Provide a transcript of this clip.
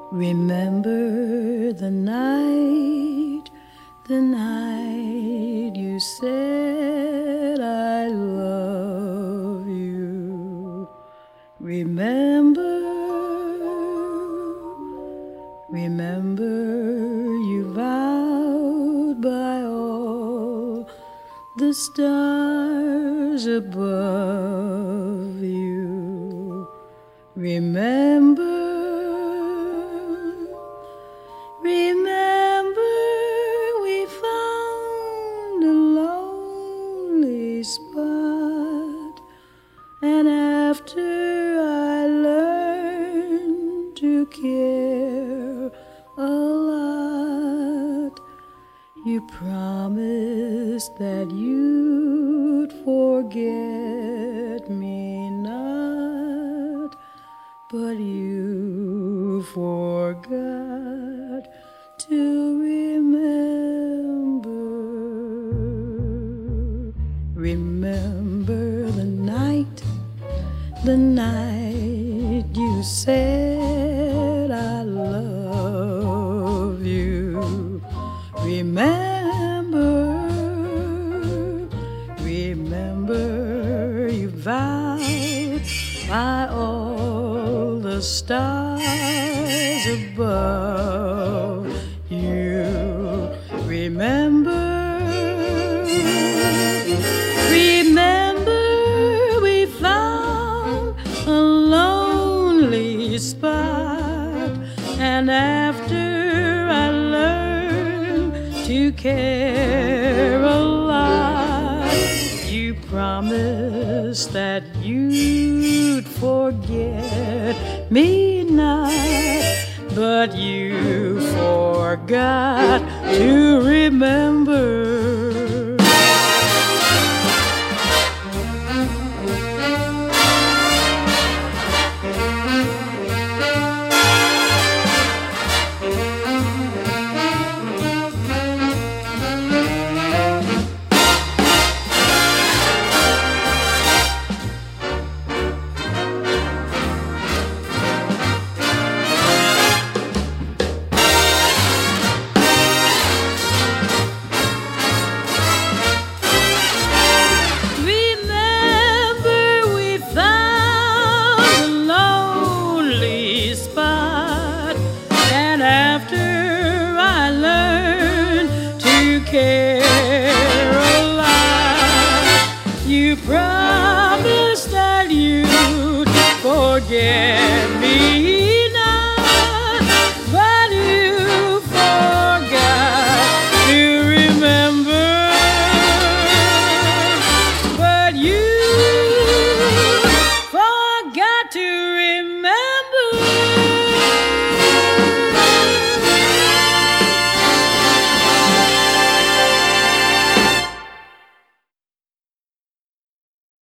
Remember the night you said I love you. Remember you vowed by all the stars above you. Remember we found a lonely spot, and after I learned to care a lot, you promised that you'd forget me not, but you forgot to remember. Remember the night you said I love you. Remember you vowed by all the stars above you. Remember we found a lonely spot, and after I learned to care a lot, you promised that you'd forget me not, but you forgot to remember.